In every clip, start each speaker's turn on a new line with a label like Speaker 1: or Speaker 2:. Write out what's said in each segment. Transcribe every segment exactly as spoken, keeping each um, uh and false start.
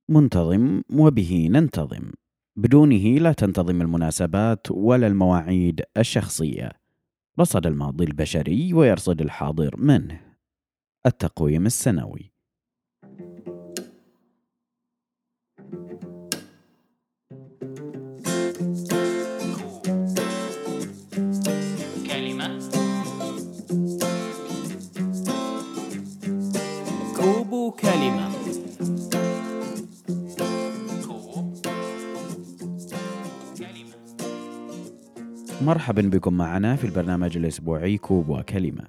Speaker 1: منتظم وبه ننتظم، بدونه لا تنتظم المناسبات ولا المواعيد الشخصية. رصد الماضي البشري ويرصد الحاضر منه. التقويم السنوي.
Speaker 2: كلمة كوب كلمة كوب كلمة.
Speaker 1: مرحبا بكم معنا في البرنامج الأسبوعي كوب وكلمة.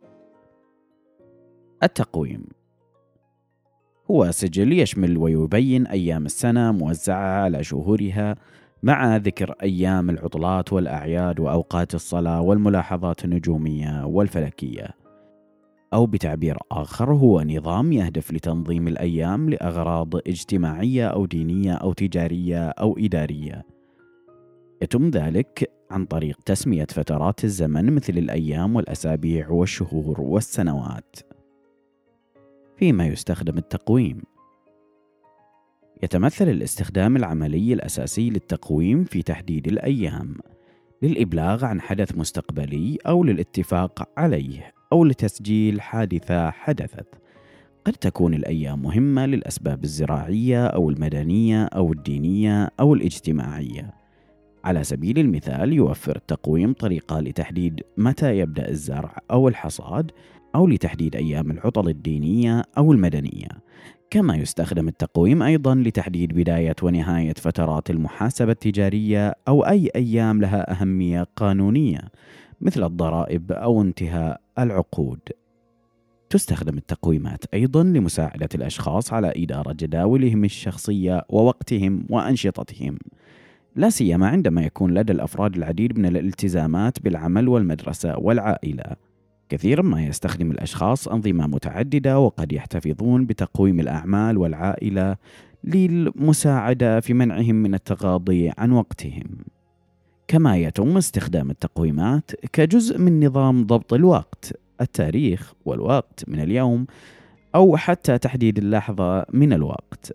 Speaker 1: التقويم هو سجل يشمل ويبين أيام السنة موزعة على شهورها، مع ذكر أيام العطلات والأعياد وأوقات الصلاة والملاحظات النجومية والفلكية. أو بتعبير آخر، هو نظام يهدف لتنظيم الأيام لأغراض اجتماعية أو دينية أو تجارية أو إدارية. يتم ذلك عن طريق تسمية فترات الزمن مثل الأيام والأسابيع والشهور والسنوات. فيما يستخدم التقويم، يتمثل الاستخدام العملي الأساسي للتقويم في تحديد الأيام للإبلاغ عن حدث مستقبلي أو للاتفاق عليه أو لتسجيل حادثة حدثت. قد تكون الأيام مهمة للأسباب الزراعية أو المدنية أو الدينية أو الاجتماعية. على سبيل المثال، يوفر التقويم طريقة لتحديد متى يبدأ الزرع أو الحصاد، أو لتحديد أيام العطل الدينية أو المدنية. كما يستخدم التقويم أيضا لتحديد بداية ونهاية فترات المحاسبة التجارية أو أي أيام لها أهمية قانونية مثل الضرائب أو انتهاء العقود. تستخدم التقويمات أيضا لمساعدة الأشخاص على إدارة جداولهم الشخصية ووقتهم وأنشطتهم، لا سيما عندما يكون لدى الأفراد العديد من الالتزامات بالعمل والمدرسة والعائلة. كثيرا ما يستخدم الأشخاص أنظمة متعددة، وقد يحتفظون بتقويم الأعمال والعائلة للمساعدة في منعهم من التغاضي عن وقتهم. كما يتم استخدام التقويمات كجزء من نظام ضبط الوقت، التاريخ والوقت من اليوم، أو حتى تحديد اللحظة من الوقت.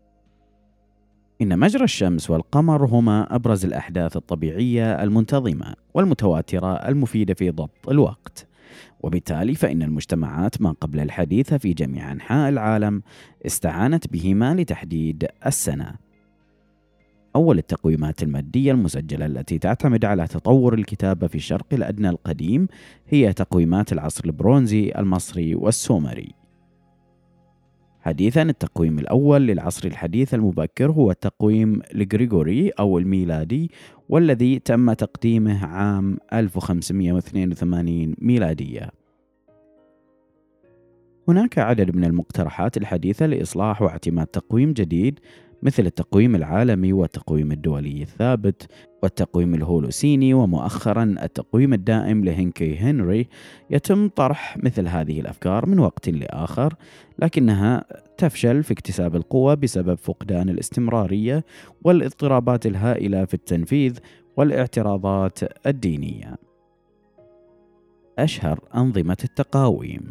Speaker 1: إن مجرى الشمس والقمر هما أبرز الأحداث الطبيعية المنتظمة والمتواترة المفيدة في ضبط الوقت، وبالتالي فإن المجتمعات ما قبل الحديثة في جميع أنحاء العالم استعانت بهما لتحديد السنة. أول التقويمات المادية المسجلة التي تعتمد على تطور الكتابة في الشرق الأدنى القديم هي تقويمات العصر البرونزي المصري والسومري. حديثاً، التقويم الأول للعصر الحديث المبكر هو التقويم الغريغوري أو الميلادي، والذي تم تقديمه عام ألف وخمسمائة واثنين وثمانين ميلادية. هناك عدد من المقترحات الحديثة لإصلاح واعتماد تقويم جديد، مثل التقويم العالمي والتقويم الدولي الثابت والتقويم الهولوسيني، ومؤخرا التقويم الدائم لهنكي هنري. يتم طرح مثل هذه الأفكار من وقت لآخر، لكنها تفشل في اكتساب القوة بسبب فقدان الاستمرارية والاضطرابات الهائلة في التنفيذ والاعتراضات الدينية. أشهر أنظمة التقاويم: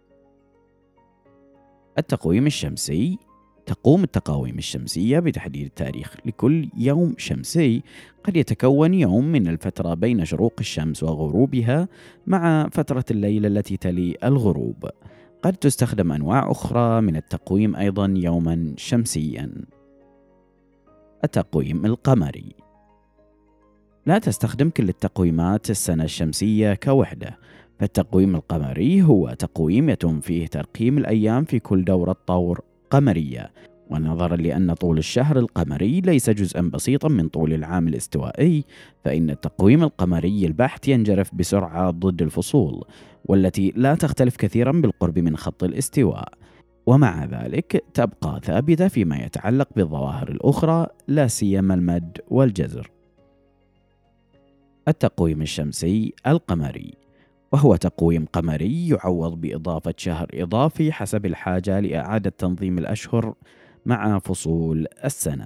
Speaker 1: التقويم الشمسي. تقوم التقاويم الشمسية بتحديد التاريخ لكل يوم شمسي. قد يتكون يوم من الفترة بين شروق الشمس وغروبها مع فترة الليل التي تلي الغروب. قد تستخدم أنواع أخرى من التقويم أيضا يوما شمسيا. التقويم القمري. لا تستخدم كل التقويمات السنة الشمسية كوحدة، فالتقويم القمري هو تقويم يتم فيه ترقيم الأيام في كل دورة طور قمرية، ونظرا لأن طول الشهر القمري ليس جزءا بسيطا من طول العام الاستوائي، فإن التقويم القمري البحت ينجرف بسرعة ضد الفصول، والتي لا تختلف كثيرا بالقرب من خط الاستواء، ومع ذلك تبقى ثابتة فيما يتعلق بالظواهر الأخرى، لا سيما المد والجزر. التقويم الشمسي القمري، وهو تقويم قمري يعوض بإضافة شهر إضافي حسب الحاجة لإعادة تنظيم الأشهر مع فصول السنة.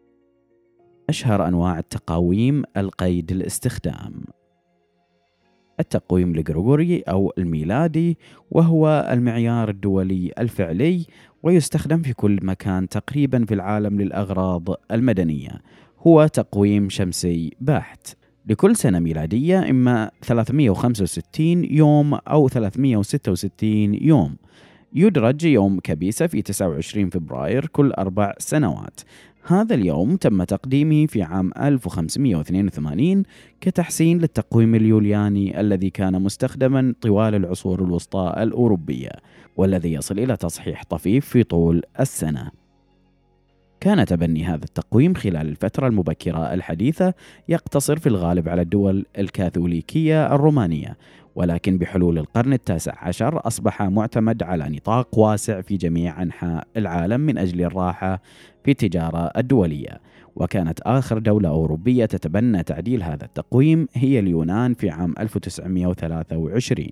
Speaker 1: أشهر أنواع التقاويم: القيد الاستخدام. التقويم الغريغوري أو الميلادي، وهو المعيار الدولي الفعلي ويستخدم في كل مكان تقريبا في العالم للأغراض المدنية. هو تقويم شمسي بحت. لكل سنة ميلادية إما ثلاثمئة وخمسة وستين يوم أو ثلاثمئة وستة وستين يوم. يدرج يوم كبيسة في تسعة وعشرين فبراير كل أربع سنوات. هذا اليوم تم تقديمه في عام ألف وخمسمئة واثنين وثمانين كتحسين للتقويم اليولياني الذي كان مستخدما طوال العصور الوسطى الأوروبية، والذي يصل إلى تصحيح طفيف في طول السنة. كان تبني هذا التقويم خلال الفترة المبكرة الحديثة يقتصر في الغالب على الدول الكاثوليكية الرومانية، ولكن بحلول القرن التاسع عشر أصبح معتمد على نطاق واسع في جميع أنحاء العالم من أجل الراحة في التجارة الدولية. وكانت آخر دولة أوروبية تتبنى تعديل هذا التقويم هي اليونان في عام ألف وتسعمئة وثلاثة وعشرين.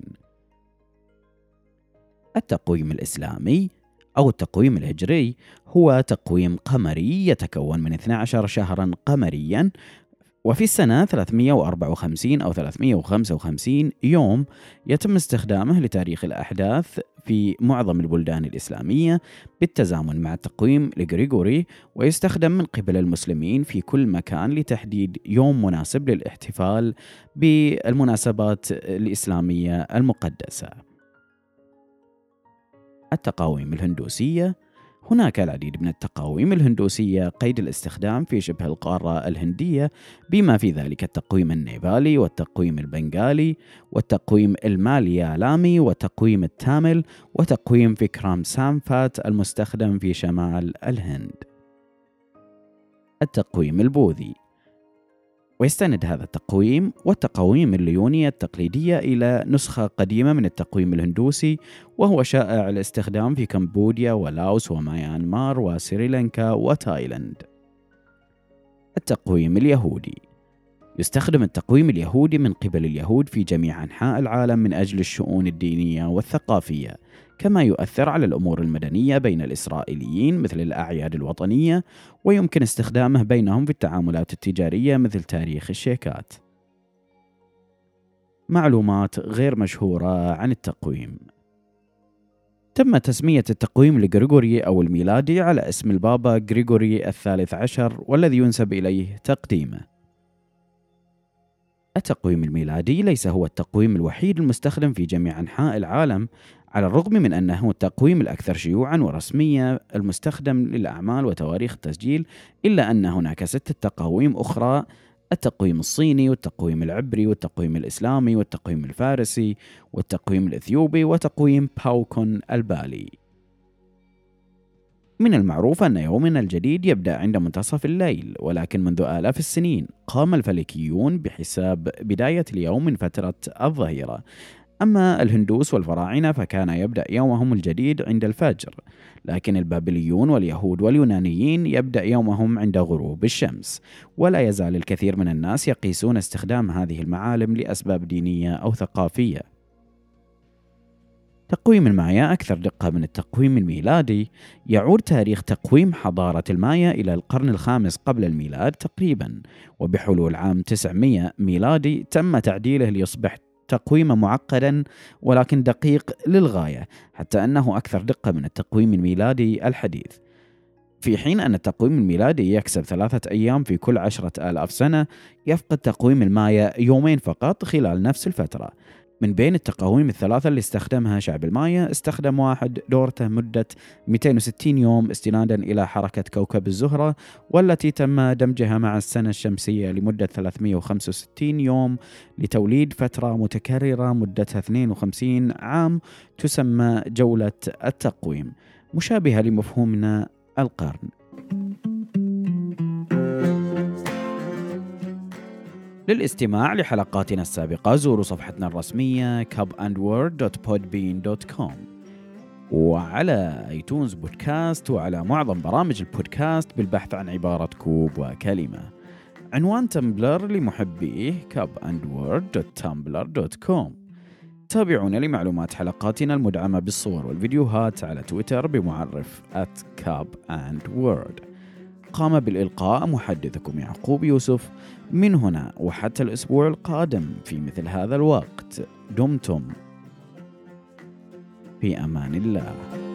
Speaker 1: التقويم الإسلامي أو التقويم الهجري هو تقويم قمري يتكون من اثني عشر شهرا قمريا، وفي السنة ثلاثمئة وأربعة وخمسين أو ثلاثمئة وخمسة وخمسين يوم يتم استخدامه لتاريخ الأحداث في معظم البلدان الإسلامية بالتزامن مع التقويم الغريغوري، ويستخدم من قبل المسلمين في كل مكان لتحديد يوم مناسب للاحتفال بالمناسبات الإسلامية المقدسة. التقاويم الهندوسية. هناك العديد من التقاويم الهندوسية قيد الاستخدام في شبه القارة الهندية، بما في ذلك التقويم النيبالي والتقويم البنغالي والتقويم الماليالامي والتقويم التامل وتقويم فيكرام سامفات المستخدم في شمال الهند. التقويم البوذي. ويستند هذا التقويم والتقويم الليونية التقليدية إلى نسخة قديمة من التقويم الهندوسي، وهو شائع الاستخدام في كمبوديا ولاوس وميانمار وسريلانكا وتايلاند. التقويم اليهودي. يستخدم التقويم اليهودي من قبل اليهود في جميع أنحاء العالم من أجل الشؤون الدينية والثقافية، كما يؤثر على الأمور المدنية بين الإسرائيليين مثل الأعياد الوطنية، ويمكن استخدامه بينهم في التعاملات التجارية مثل تاريخ الشيكات. معلومات غير مشهورة عن التقويم. تم تسمية التقويم الغريغوري أو الميلادي على اسم البابا غريغوري الثالث عشر، والذي ينسب إليه تقديمه. التقويم الميلادي ليس هو التقويم الوحيد المستخدم في جميع أنحاء العالم، على الرغم من أنه التقويم الأكثر شيوعاً ورسمية المستخدم للأعمال وتواريخ التسجيل، إلا أن هناك ستة تقاويم أخرى: التقويم الصيني والتقويم العبري والتقويم الإسلامي والتقويم الفارسي والتقويم الإثيوبي وتقويم باوكون البالي. من المعروف أن يومنا الجديد يبدأ عند منتصف الليل، ولكن منذ آلاف السنين قام الفلكيون بحساب بداية اليوم من فترة الظهيرة. أما الهندوس والفراعنة فكان يبدأ يومهم الجديد عند الفجر، لكن البابليون واليهود واليونانيين يبدأ يومهم عند غروب الشمس. ولا يزال الكثير من الناس يقيسون استخدام هذه المعالم لأسباب دينية أو ثقافية. تقويم المايا أكثر دقة من التقويم الميلادي. يعود تاريخ تقويم حضارة المايا إلى القرن الخامس قبل الميلاد تقريبا، وبحلول عام تسعمئة ميلادي تم تعديله ليصبح تقويما معقدا ولكن دقيق للغاية، حتى أنه أكثر دقة من التقويم الميلادي الحديث. في حين أن التقويم الميلادي يكسب ثلاثة أيام في كل عشرة آلاف سنة، يفقد تقويم المايا يومين فقط خلال نفس الفترة. من بين التقاويم الثلاثة اللي استخدمها شعب المايا، استخدم واحد دورته مدة مئتين وستين يوم استنادا إلى حركة كوكب الزهرة، والتي تم دمجها مع السنة الشمسية لمدة ثلاثمئة وخمسة وستين يوم لتوليد فترة متكررة مدتها اثنين وخمسين عام تسمى جولة التقويم، مشابهة لمفهومنا القرن. للاستماع لحلقاتنا السابقة زوروا صفحتنا الرسمية كاب أند وورد دوت بودبين دوت كوم، وعلى ايتونز بودكاست، وعلى معظم برامج البودكاست بالبحث عن عبارة كوب وكلمة. عنوان تمبلر لمحبيه كاب أند وورد دوت تامبلر دوت كوم. تابعونا لمعلومات حلقاتنا المدعمة بالصور والفيديوهات على تويتر بمعرف آت كاب أند وورد. قام بالإلقاء محدثكم يعقوب يوسف. من هنا وحتى الأسبوع القادم في مثل هذا الوقت، دمتم في أمان الله.